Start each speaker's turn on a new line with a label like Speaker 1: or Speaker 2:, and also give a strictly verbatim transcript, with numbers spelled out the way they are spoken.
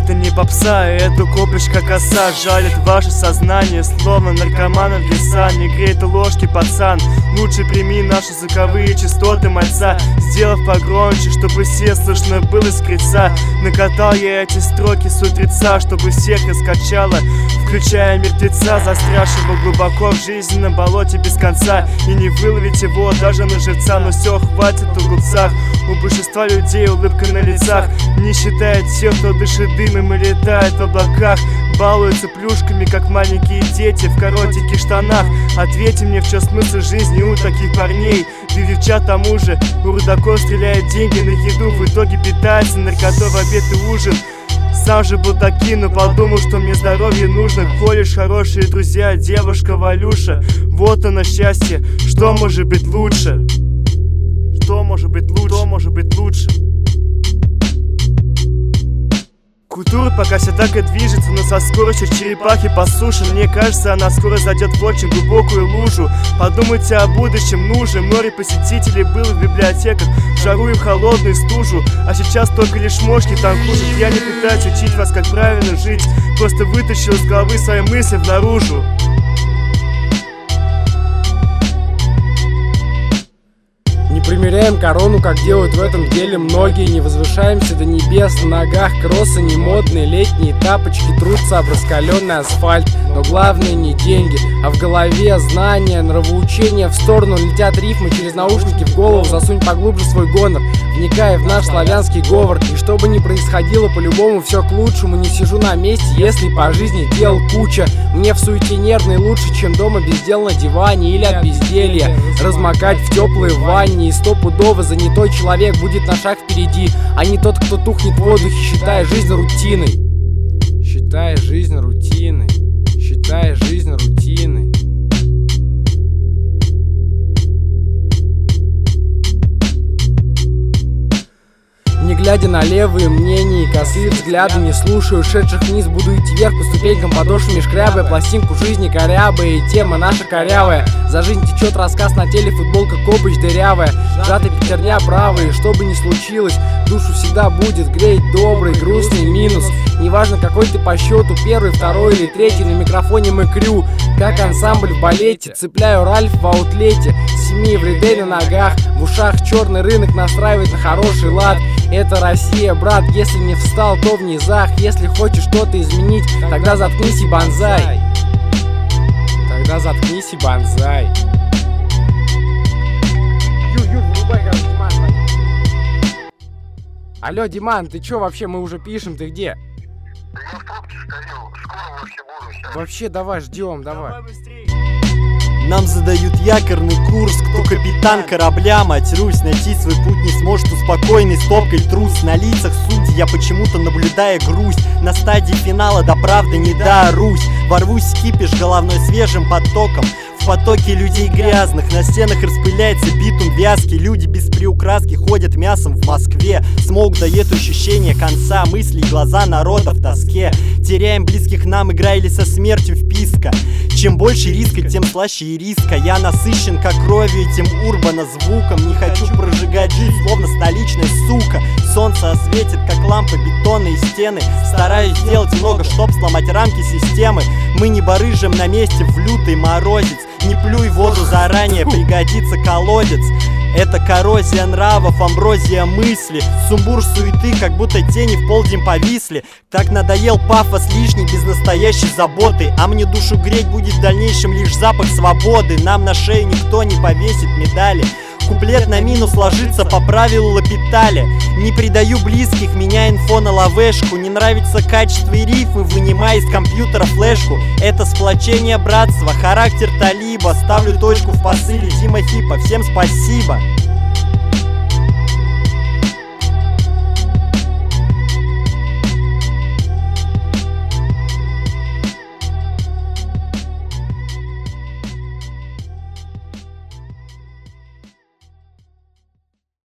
Speaker 1: Это не попса, это копочка коса. Жалит ваше сознание, словно наркоманов леса. Не греет ложки, пацан, лучше прими наши звуковые частоты мальца, сделав погромче, чтобы все слышно было с крыльца. Накатал я эти строки с утреца, чтобы всех раскачало, включая мертвеца, застрявшего глубоко в жизненном болоте без конца. И не выловить его даже на живца, но все хватит у глупцах. У большинства людей улыбка на лицах, не считая тех, кто дышит дымом и летает в облаках. Балуются плюшками, как маленькие дети в коротеньких штанах. Ответьте мне, в чем смысл жизни у таких парней? Ты девчат тому же, у рудаков стреляет деньги на еду, в итоге питается наркотой в обед и ужин. Сам же был таким, но подумал, что мне здоровье нужно. Колледж, хорошие друзья, девушка Валюша. Вот оно счастье, что может быть лучше? Что может быть лучше? Что может быть лучше? Культура пока все так и движется, но со скоростью черепахи по суше. Мне кажется, она скоро зайдет в очень глубокую лужу. Подумайте о будущем, ну же. Море посетителей было в библиотеках, в жару и в холодную стужу. А сейчас только лишь мошки там кружат. Я не пытаюсь учить вас, как правильно жить, просто вытащил из головы свои мысли наружу.
Speaker 2: Не примеряем корону, как делают в этом деле многие. Не возвышаемся до небес, на ногах кроссы не модные, летние тапочки трутся об раскаленный асфальт. Но главное не деньги, а в голове знания, нравоучения. В сторону летят рифмы через наушники в голову. Засунь поглубже свой гонор, вникая в наш славянский говор. И что бы ни происходило, по-любому все к лучшему. Не сижу на месте, если по жизни дел куча. Мне в суете нервной лучше, чем дома без дел на диване или от безделья размокать в теплой ванне. И стопудово занятой человек будет на шаг впереди, а не тот, кто тухнет в воздухе, считая жизнь рутиной. Считая жизнь рутиной. Считая жизнь рутиной. Не глядя на левые мнения и косые взгляды, не слушаю ушедших вниз, буду идти вверх по ступенькам, подошвами шкрябая, пластинку жизни корябая, и тема наша корявая. За жизнь течет рассказ на теле, футболка кобыч дырявая, сжатая пятерня правая, и что бы ни случилось, душу всегда будет греть добрый, грустный минус. Неважно, какой ты по счету, первый, второй или третий, на микрофоне мы крю, как ансамбль в балете, цепляю Ральф в аутлете, семьи эвридей на ногах, в ушах черный рынок настраивает на хороший лад. Это Россия, брат, если не встал, то в низах. Если хочешь что-то изменить, тогда заткнись и банзай. Тогда заткнись и банзай. Ю-ю, врубай, короче, Диман, звони. Алло, Диман, ты чё вообще, мы уже пишем, ты где?
Speaker 3: Я в пробке стою, скоро вообще буду сейчас.
Speaker 2: Вообще, давай, ждем, давай.
Speaker 4: Нам задают якорный курс, кто капитан корабля, мать Русь. Найти свой путь не сможет у спокойной стопкой трус. На лицах судей я почему-то наблюдая грусть. На стадии финала до правды не дорусь. Ворвусь в кипиш головной свежим потоком. В потоке людей грязных, на стенах распыляется битум вязкий. Люди без приукраски ходят мясом в Москве. Смог дает ощущение конца мыслей, глаза народа в тоске. Теряем близких нам, играли со смертью вписка. Чем больше риска, тем слаще и риска. Я насыщен как кровью этим урбана звуком. Не хочу прожигать жизнь, словно столичная сука. Солнце осветит, как лампы, бетонные стены. Стараюсь сделать много, чтоб сломать рамки системы. Мы не барыжим на месте в лютый морозец. Не плюй воду заранее, пригодится колодец. Это коррозия нравов, амброзия мысли. Сумбур суеты, как будто тени в полдень повисли. Так надоел пафос лишний, без настоящей заботы. А мне душу греть будет в дальнейшем лишь запах свободы. Нам на шею никто не повесит медали. Куплет на минус ложится по правилу Лапиталя. Не предаю близких, меня инфо на лавешку. Не нравится качество и рифмы, вынимай из компьютера флешку. Это сплочение братства, характер талиба. Ставлю точку в посыле Дима Хипа, всем спасибо.